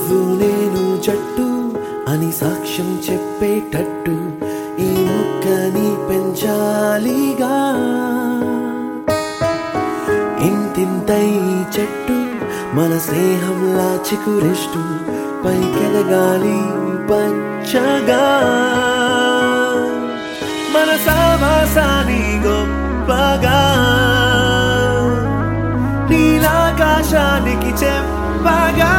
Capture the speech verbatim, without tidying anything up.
నువ్వు నేను జట్టు అని సాక్ష్యం చెప్పేటట్టు ఈ మొక్కని పెంచాలిగా. ఇంతింతై చెట్టు మన స్నేహంలా చికురిస్తూ పైకెదగాలి పచ్చగా. మన సావాసాని గొప్పగా నీలాకాశానికి చెప్పగా.